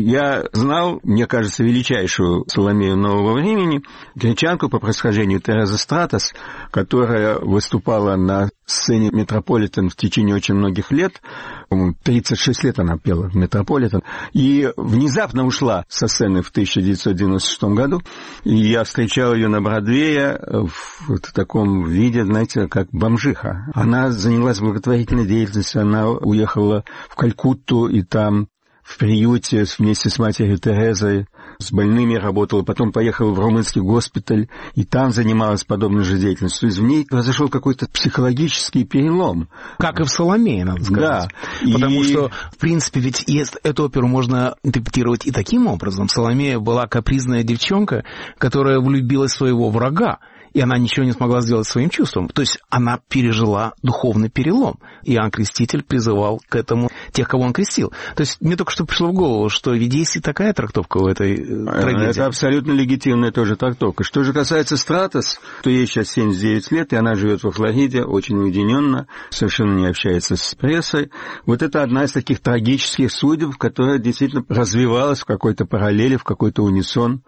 Я знал, мне кажется, величайшую Соломею нового времени, гречанку по происхождению Тереза Стратос, которая выступала на сцене Метрополитен в течение очень многих лет. По-моему, тридцать шесть лет она пела в Метрополитен. И внезапно ушла со сцены в тысяча девятьсот девяносто шестом году. И я встречал ее на Бродвее в, в таком виде, знаете, как бомжиха. Она занялась благотворительной деятельностью. Она уехала в Калькутту и там в приюте вместе с матерью Терезой, с больными работала, потом поехала в румынский госпиталь, и там занималась подобной же деятельностью. То есть в ней произошел какой-то психологический перелом. Как и в «Соломее», надо сказать. Да. Потому и... что, в принципе, ведь эту оперу можно интерпретировать и таким образом. Соломея была капризная девчонка, которая влюбилась в своего врага, и она ничего не смогла сделать своим чувством. То есть она пережила духовный перелом. Иоанн Креститель призывал к этому тех, кого он крестил. То есть мне только что пришло в голову, что ведь есть и такая трактовка в этой трагедии. Это абсолютно легитимная тоже трактовка. Что же касается Стратос, то ей сейчас семьдесят девять лет, и она живет во Флориде, очень уединенно, совершенно не общается с прессой. Вот это одна из таких трагических судеб, которая действительно развивалась в какой-то параллели, в какой-то унисон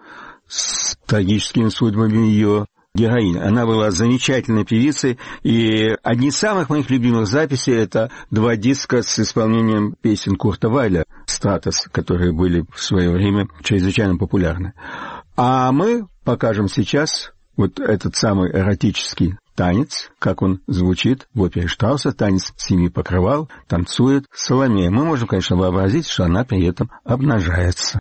с трагическими судьбами ее героинь. Она была замечательной певицей, и одни из самых моих любимых записей — это два диска с исполнением песен Курта Вайля «Стратос», которые были в свое время чрезвычайно популярны. А мы покажем сейчас вот этот самый эротический танец, как он звучит в опере Штрауса, танец семи покрывал, танцует Соломея. Мы можем, конечно, вообразить, что она при этом обнажается.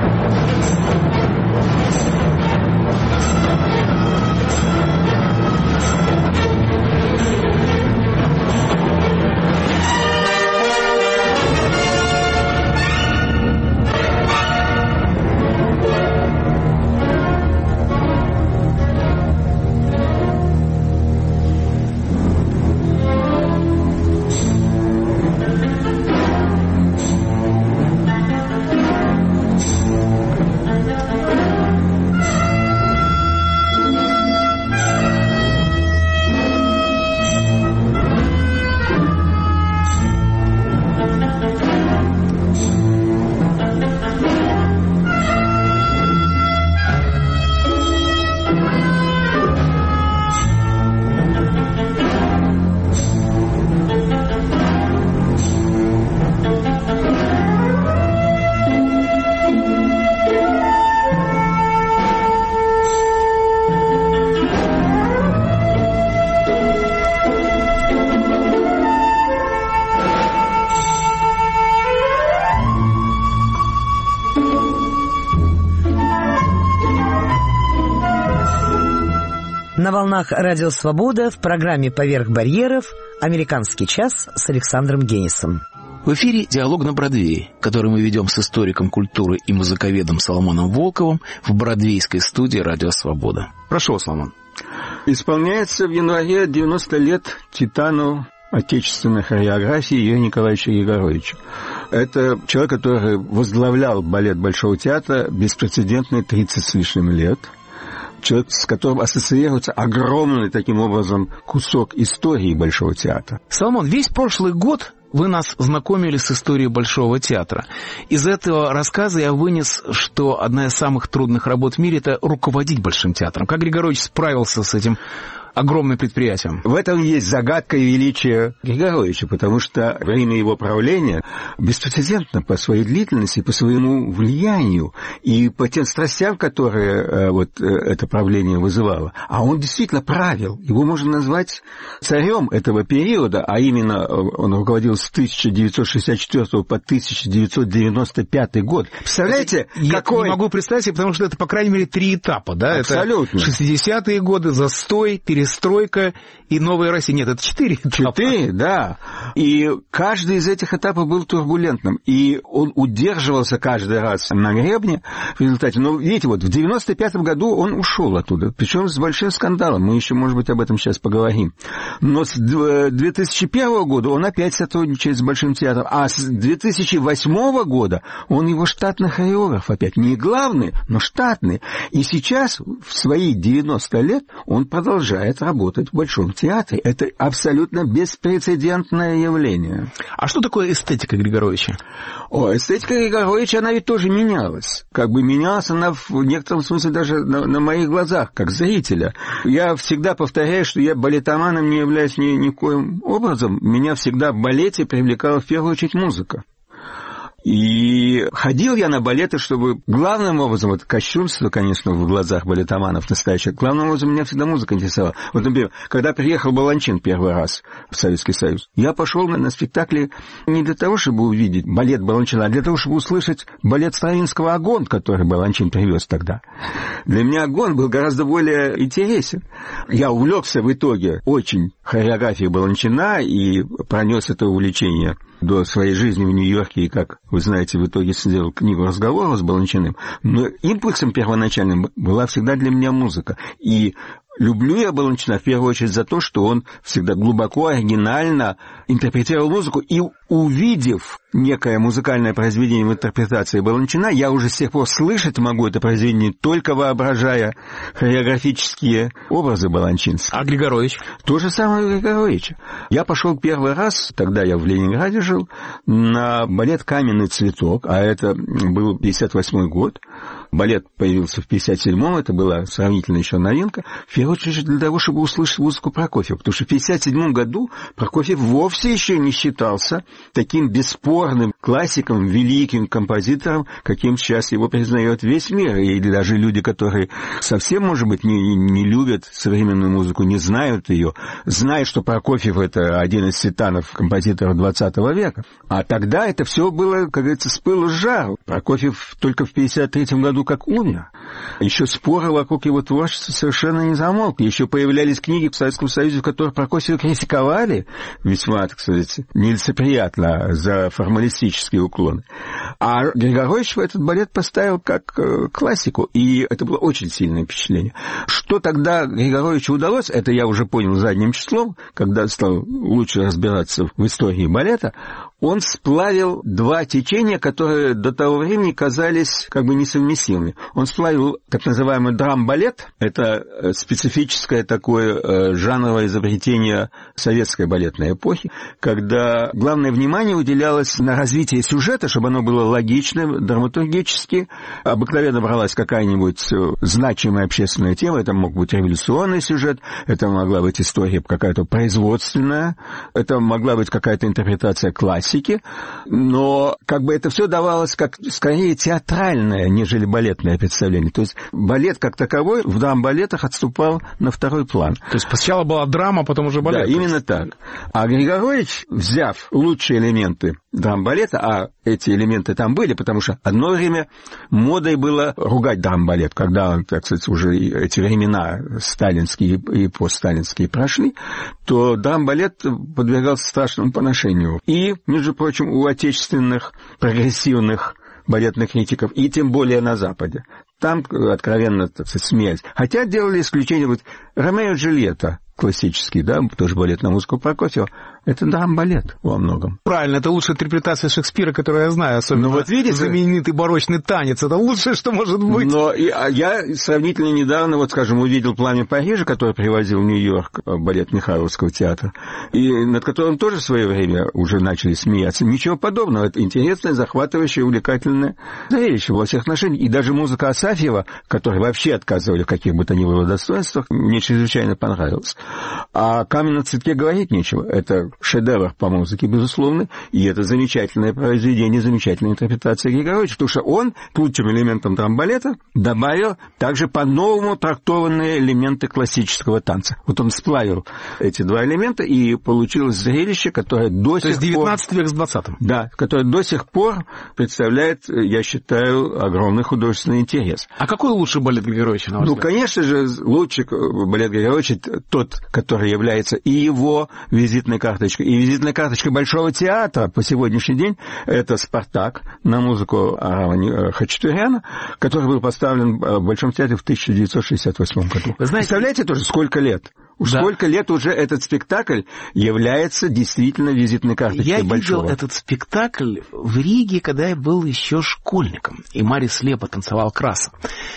На волнах Радио Свобода в программе «Поверх барьеров» «Американский час» с Александром Генисом. В эфире «Диалог на Бродвее», который мы ведем с историком культуры и музыковедом Соломоном Волковым в бродвейской студии «Радио Свобода». Прошу, Соломон. Исполняется в январе девяносто лет титану отечественной хореографии Юрию Николаевичу Егоровичу. Это человек, который возглавлял балет Большого театра беспрецедентные тридцать с лишним лет. Человек, с которым ассоциируется огромный, таким образом, кусок истории Большого театра. Соломон, весь прошлый год вы нас знакомили с историей Большого театра. Из этого рассказа я вынес, что одна из самых трудных работ в мире — это руководить Большим театром. Как Григорович справился с этим огромным предприятием? В этом есть загадка и величие Григоровича, потому что время его правления беспрецедентно по своей длительности, по своему влиянию и по тем страстям, которые вот это правление вызывало. А он действительно правил. Его можно назвать царем этого периода, а именно он руководил с тысяча девятьсот шестьдесят четвёртого по тысяча девятьсот девяносто пятый год. Представляете, я какой... не могу представить себе, потому что это, по крайней мере, три этапа, да? Абсолютно. Это шестидесятые годы, застой, перестройка, перестройка и новая Россия. Нет, это четыре этапа. Четыре, да. И каждый из этих этапов был турбулентным. И он удерживался каждый раз на гребне в результате. Но, видите, вот в девяносто пятом году он ушел оттуда. Причем с большим скандалом. Мы еще, может быть, об этом сейчас поговорим. Но с две тысячи первого года он опять сотрудничает с Большим театром. А с две тысячи восьмого года он его штатный хореограф опять. Не главный, но штатный. И сейчас, в свои девяносто лет, он продолжает работать в Большом театре. Это абсолютно беспрецедентное явление. А что такое эстетика Григоровича? О, эстетика Григоровича, она ведь тоже менялась. Как бы менялась она в некотором смысле даже на, на моих глазах, как зрителя. Я всегда повторяю, что я балетоманом не являюсь ни, никоим образом. Меня всегда в балете привлекала в первую очередь музыка. И ходил я на балеты, чтобы главным образом, это кощунство, конечно, в глазах балетоманов настоящих, главным образом меня всегда музыка интересовала. Вот, например, когда приехал Баланчин первый раз в Советский Союз, я пошел на, на спектакли не для того, чтобы увидеть балет Баланчина, а для того, чтобы услышать балет Стравинского «Агон», который Баланчин привез тогда. Для меня «Агон» был гораздо более интересен. Я увлекся в итоге очень хореографией Баланчина и пронес это увлечение до своей жизни в Нью-Йорке, и, как вы знаете, в итоге сделал книгу разговоров с Баланчиным. Но импульсом первоначальным была всегда для меня музыка. И люблю я Баланчина в первую очередь за то, что он всегда глубоко, оригинально интерпретировал музыку. И увидев некое музыкальное произведение в интерпретации Баланчина, я уже с тех пор слышать могу это произведение, только воображая хореографические образы баланчинские. А Григорович? То же самое Григоровича. Я пошел первый раз, тогда я в Ленинграде жил, на балет «Каменный цветок», а это был пятьдесят восьмой год. Балет появился в пятьдесят седьмом, это была сравнительно еще новинка. В первую очередь для того, чтобы услышать музыку Прокофьева, потому что в пятьдесят седьмом году Прокофьев вовсе еще не считался таким бесспорным классиком, великим композитором, каким сейчас его признает весь мир. И даже люди, которые совсем, может быть, не, не любят современную музыку, не знают ее, знают, что Прокофьев — это один из титанов композиторов двадцатого века. А тогда это все было, как говорится, с пылу с жару. Прокофьев только в пятьдесят третьем году как умер. Еще споры вокруг его творчества совершенно не замолкли. Еще появлялись книги в Советском Союзе, в которых Прокофьева критиковали весьма, так сказать, нелицеприятно за формалистические уклоны. А Григорович этот балет поставил как э, классику, и это было очень сильное впечатление. Что тогда Григоровичу удалось, это я уже понял задним числом, когда стал лучше разбираться в истории балета. Он сплавил два течения, которые до того времени казались как бы несовместимыми. Он сплавил так называемый драм-балет, это специфическое такое жанровое изобретение советской балетной эпохи, когда главное внимание уделялось на развитие сюжета, чтобы оно было логичным, драматургически. Обыкновенно бралась какая-нибудь значимая общественная тема, это мог быть революционный сюжет, это могла быть история какая-то производственная, это могла быть какая-то интерпретация классики, но как бы это все давалось как скорее театральное, нежели балетное представление. То есть балет как таковой в драм-балетах отступал на второй план. То есть сначала была драма, потом уже балет. Да, именно так. А Григорович, взяв лучшие элементы драм-балета, а эти элементы там были, потому что одно время модой было ругать драм-балет, когда, так сказать, уже эти времена сталинские и постсталинские прошли, то драм-балет подвергался страшному поношению. И, между прочим, у отечественных прогрессивных балетных критиков, и тем более на Западе. Там откровенно, так сказать, смеялись. Хотя делали исключение, вот Ромео и Джульетта, классический, да, тоже балет на музыку Прокофьева, это драм-балет во многом. Правильно, это лучшая интерпретация Шекспира, которую я знаю, особенно вот видите, знаменитый барочный танец. Это лучшее, что может быть. Но и, а я сравнительно недавно, вот, скажем, увидел «Пламя Парижа», который привозил в Нью-Йорк балет Михайловского театра, и над которым тоже в свое время уже начали смеяться. Ничего подобного. Это интересное, захватывающее, увлекательное зрелище во всех отношениях. И даже музыка Асафьева, которой вообще отказывали в каких бы то ни было достоинствах, мне чрезвычайно понравилась. А о «Каменном цветке» говорить нечего. Это шедевр по музыке, безусловно, и это замечательное произведение, замечательная интерпретация Григоровича, потому что он к лучшим элементам драм-балета добавил также по-новому трактованные элементы классического танца. Вот он сплавил эти два элемента, и получилось зрелище, которое до То сих пор... То есть девятнадцатый век с двадцатым. Да, которое до сих пор представляет, я считаю, огромный художественный интерес. раз. А какой лучший балет Григоровича, на ваш Ну, взгляд? конечно же, лучший балет Григоровича тот, который является и его визитной карточкой, и визитной карточкой Большого театра по сегодняшний день, это «Спартак» на музыку Арава Хачатуряна, который был поставлен в Большом театре в тысяча девятьсот шестьдесят восьмом году. Вы знаете, представляете тоже, сколько лет? Уж да. сколько лет уже этот спектакль является действительно визитной карточкой Я Большого. видел этот спектакль в Риге, когда я был еще школьником, и Марис Лепа танцевал Краса.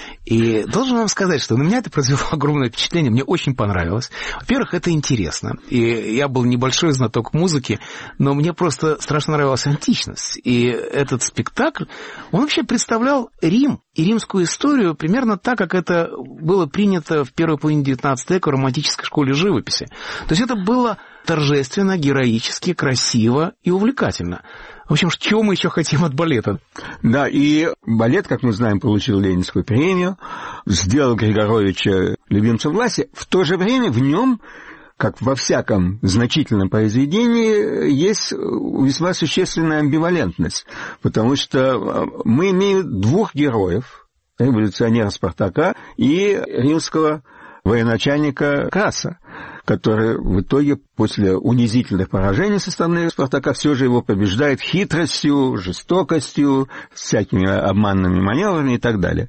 И должен вам сказать, что на меня это произвело огромное впечатление, мне очень понравилось. Во-первых, это интересно, и я был небольшой знаток музыки, но мне просто страшно нравилась античность. И этот спектакль, он вообще представлял Рим и римскую историю примерно так, как это было принято в первой половине девятнадцатого века в романтической школе живописи. То есть это было торжественно, героически, красиво и увлекательно. В общем, чего мы еще хотим от балета? Да, и балет, как мы знаем, получил Ленинскую премию, сделал Григоровича любимцем власти. В то же время в нем, как во всяком значительном произведении, есть весьма существенная амбивалентность, потому что мы имеем двух героев, революционера Спартака и римского военачальника Краса, который в итоге после унизительных поражений со стороны Спартака все же его побеждает хитростью, жестокостью, всякими обманными маневрами и так далее.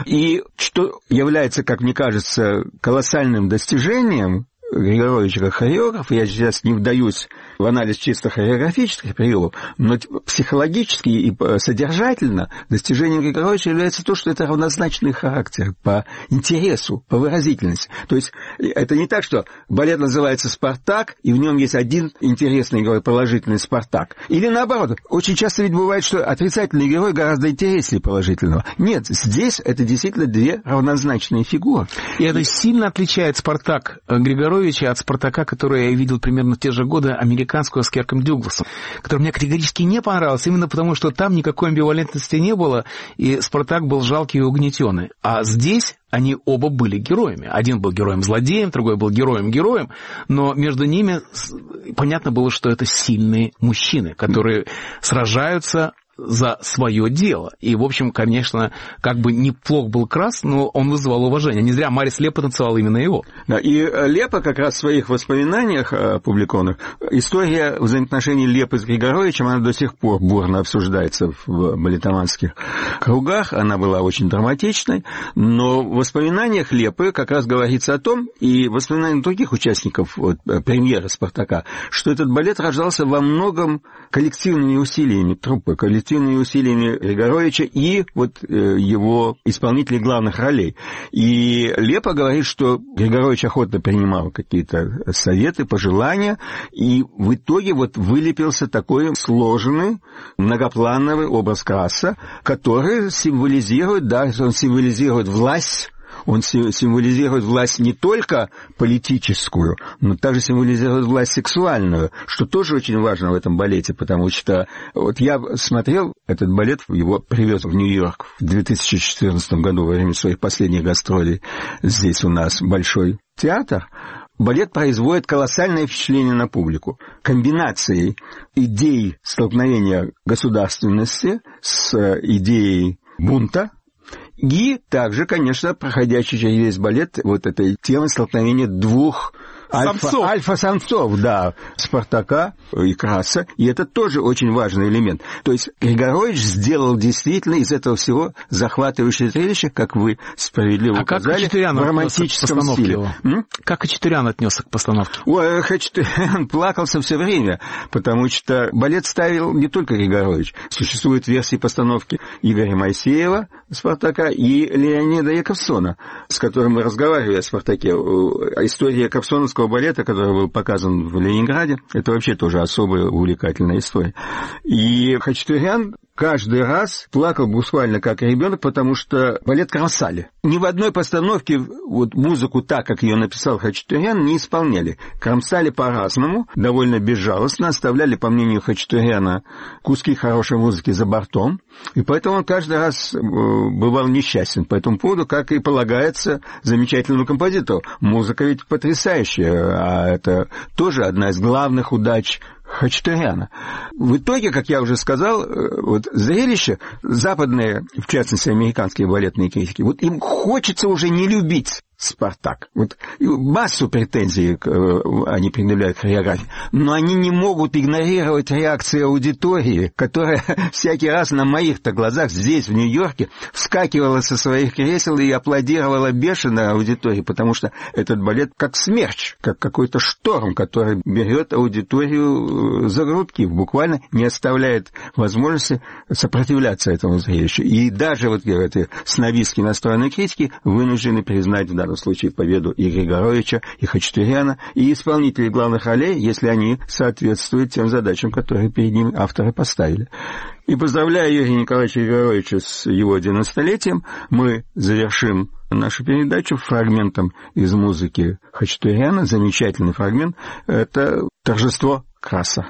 И что является, как мне кажется, колоссальным достижением Григоровича как хореографа, я сейчас не вдаюсь в анализ чисто хореографических приемов, но психологически и содержательно достижением Григоровича является то, что это равнозначный характер по интересу, по выразительности. То есть это не так, что балет называется «Спартак», и в нем есть один интересный герой, положительный Спартак. Или наоборот, очень часто ведь бывает, что отрицательный герой гораздо интереснее положительного. Нет, здесь это действительно две равнозначные фигуры. И это сильно отличает Спартак Григоровича от Спартака, который я видел примерно в те же годы, американского с Кирком Дюгласом, который мне категорически не понравился, именно потому, что там никакой амбивалентности не было, и Спартак был жалкий и угнетенный. А здесь они оба были героями. Один был героем-злодеем, другой был героем-героем, но между ними понятно было, что это сильные мужчины, которые сражаются за свое дело. И, в общем, конечно, как бы неплох был Крас, но он вызывал уважение. Не зря Марис Лепа танцевал именно его. Да, и Лепа как раз в своих воспоминаниях опубликованных, история взаимоотношений Лепы с Григоровичем, она до сих пор бурно обсуждается в балетоманских кругах, она была очень драматичной, но в воспоминаниях Лепы как раз говорится о том, и в воспоминаниях других участников вот, премьеры «Спартака», что этот балет рождался во многом коллективными усилиями труппы, коллективными усилиями Григоровича и вот его исполнителей главных ролей. И Лепа говорит, что Григорович охотно принимал какие-то советы, пожелания, и в итоге вот вылепился такой сложенный, многоплановый образ Краса, который символизирует, да, он символизирует власть. Он символизирует власть не только политическую, но также символизирует власть сексуальную, что тоже очень важно в этом балете, потому что вот я смотрел этот балет, его привез в Нью-Йорк в две тысячи четырнадцатом году во время своих последних гастролей. Здесь у нас Большой театр. Балет производит колоссальное впечатление на публику. Комбинацией идей столкновения государственности с идеей бунта, и также, конечно, проходящий через весь балет вот этой темы столкновения двух альфа, альфа-самцов, да, Спартака и Краса, и это тоже очень важный элемент. То есть Григорович сделал действительно из этого всего захватывающее зрелище, как вы справедливо а указали, как в романтическом стиле. Его? Как Хачатурян отнесся к постановке? Ой, Хачатурян плакался все время, потому что балет ставил не только Григорович. Существуют версии постановки Игоря Моисеева Спартака и Леонида Яковсона, с которым мы разговаривали о Спартаке. История яковсоновского балета, который был показан в Ленинграде, это вообще тоже особая увлекательная история. И Хачатурян каждый раз плакал буквально как ребенок, потому что балет кромсали. Ни в одной постановке вот музыку так, как ее написал Хачатурян, не исполняли. Кромсали по-разному, довольно безжалостно, оставляли, по мнению Хачатуряна, куски хорошей музыки за бортом, и поэтому он каждый раз бывал несчастен по этому поводу, как и полагается замечательному композитору. Музыка ведь потрясающая, а это тоже одна из главных удач Хачатуряна. В итоге, как я уже сказал, вот зрелище, западные, в частности, американские балетные критики, вот им хочется уже не любить «Спартак». Вот массу претензий они предъявляют к хореографии, но они не могут игнорировать реакции аудитории, которая всякий раз на моих-то глазах здесь, в Нью-Йорке, вскакивала со своих кресел и аплодировала бешено аудитории, потому что этот балет как смерч, как какой-то шторм, который берет аудиторию за грудки, буквально не оставляет возможности сопротивляться этому зрелищу. И даже вот эти снобистски настроенные критики вынуждены признать в данном в случае победу и Григоровича, и Хачатуряна, и исполнителей главных ролей, если они соответствуют тем задачам, которые перед ним авторы поставили. И поздравляя Юрия Николаевича Григоровича с его девяностолетием, мы завершим нашу передачу фрагментом из музыки Хачатуряна. Замечательный фрагмент. Это «Торжество Краса».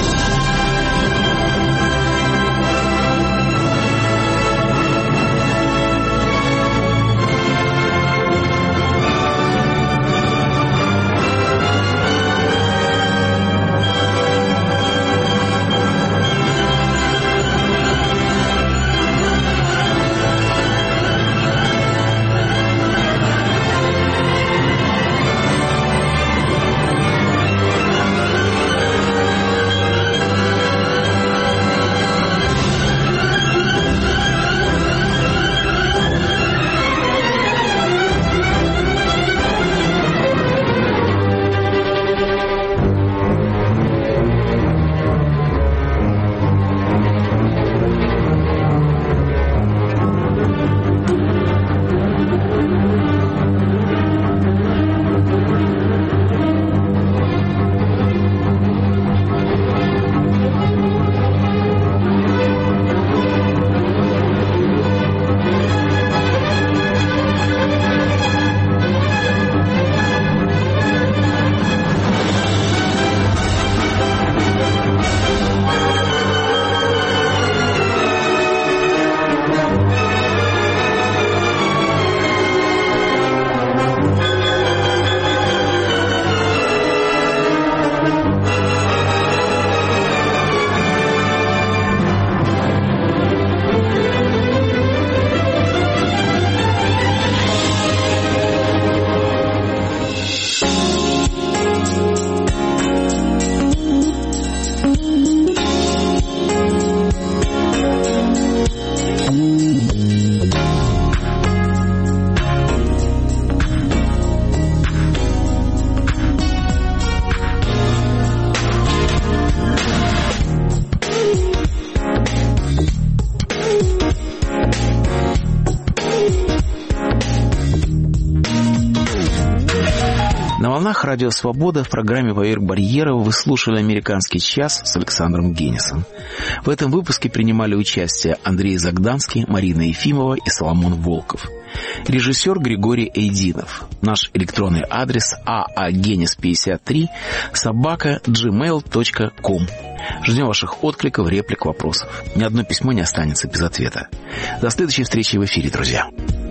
На волнах Радио Свобода в программе «Поверх барьеров» вы слушали «Американский час» с Александром Генисом. В этом выпуске принимали участие Андрей Загданский, Марина Ефимова и Соломон Волков. Режиссер Григорий Эйдинов. Наш электронный адрес а а генис пятьдесят три собака джи мейл точка ком. Ждем ваших откликов, реплик, вопросов. Ни одно письмо не останется без ответа. До следующей встречи в эфире, друзья.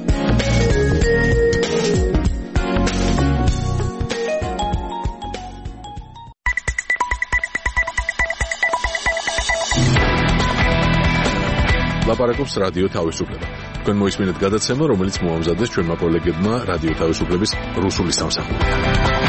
ლაპარაკობს რადიო თავისუფლება. თქვენ მოისმინეთ გადაცემა, რომელიც მოამზადეს ჩვენმა კოლეგებმა რადიო თავისუფლების რუსული სამსახურიდან.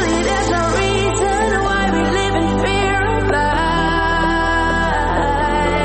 Really, there's no reason why we live in fear of life.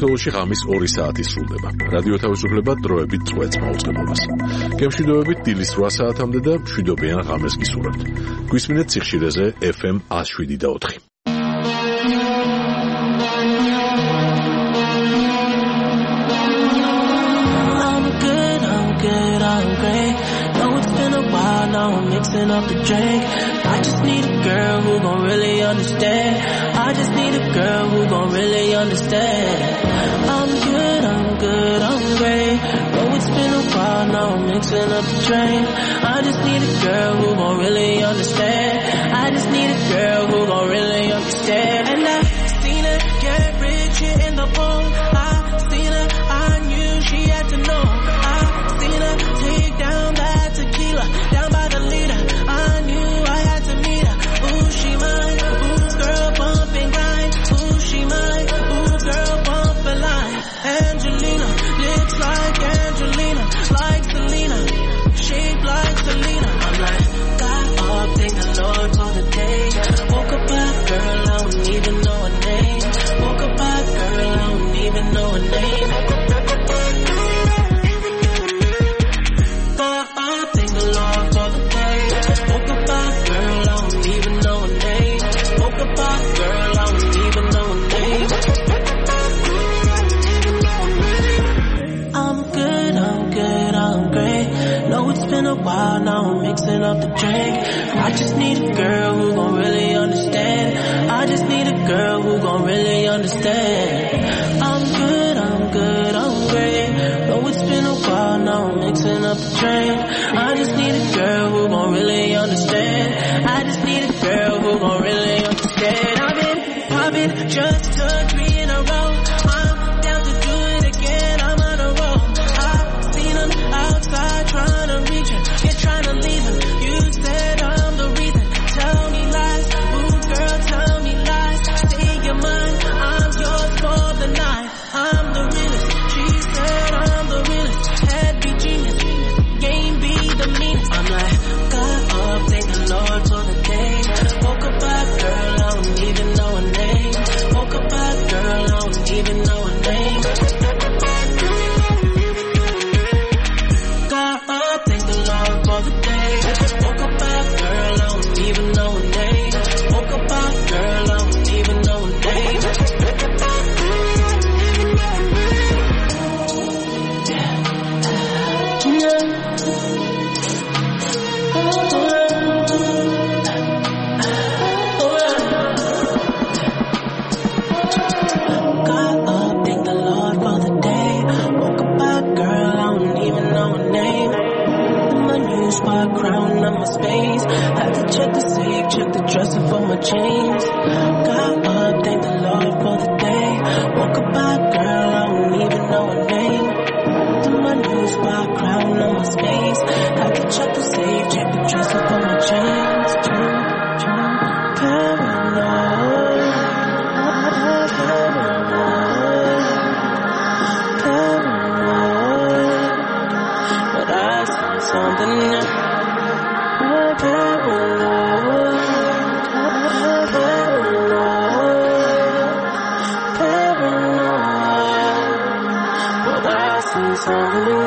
საქართველოში ღამის ორი საათი სრულდება. რადიო თავისუფლება დროებით წვეთს მაუწყებლობას. გემშვიდობებით დილის რვა საათამდე და მშვიდობიან ღამეს გისურვებთ. გვისმინეთ სიხშირეზე ეფ ემ one oh seven point four. Now I'm mixing up the drink. I just need a girl who gon' really understand. I just need a girl who gon' really understand. I'm good, I'm good, I'm great. Oh, it's been a while, now I'm mixing up the drink. I just need a girl who gon' really understand. I just need a girl who gon' really understand. And I seen her get rich here in the bowl. I seen her, I knew she had to know. I seen her take down that tequila, down by the leader. I knew I had to meet her. Ooh, she mine. Ooh, girl, bump and grind. Ooh, she mine. Ooh, girl, bump and line. Angelina, lips like Angelina, like Selena, shaped like Selena. I'm like, God up, thank the Lord for the day. Woke up by girl, I don't even know her name. Woke up by girl, I don't even know her name. While now I'm mixing up the drink. I just need a girl who gon' really understand. I just need a girl who gon' really understand. I'm good, I'm good, I'm great. Know it's been a while, now I'm mixing up the drink. I just need a girl who gon' really understand. I just need a girl who gon' really understand. I've been popping just took three in a row. I'm down to do it again, I'm on a roll. I've seen them outside trying to reach her. You're trying to leave him. You said I'm the reason. Tell me lies. Ooh, girl, tell me lies. Say you're mine. I'm yours for the night. I'm the realest. She said I'm the realest. Head be genius. Game be the meanest. I'm like, God up, thank the Lord for the day. Woke up by girl, I don't even know her name. Woke up by girl, I don't even know her name. God up, thank the Lord for the day. Woke up by girl, I don't even know her name. Woke up by girl, I don't even know her name. God up, thank the Lord for the day. Woke up by girl, I don't even know her name. My new spot crown on my space. Had to check the safe, check the dresser for my chains. Got up, thank the Lord for the day. Woke up by girl, I don't even know her name. My new spot crown on my space. Had to check the safe, check the dresser for my chains. Chain, chain, paranoid, paranoid, paranoid. But I see something new. Paranoid, paranoid, paranoid. But I see something new.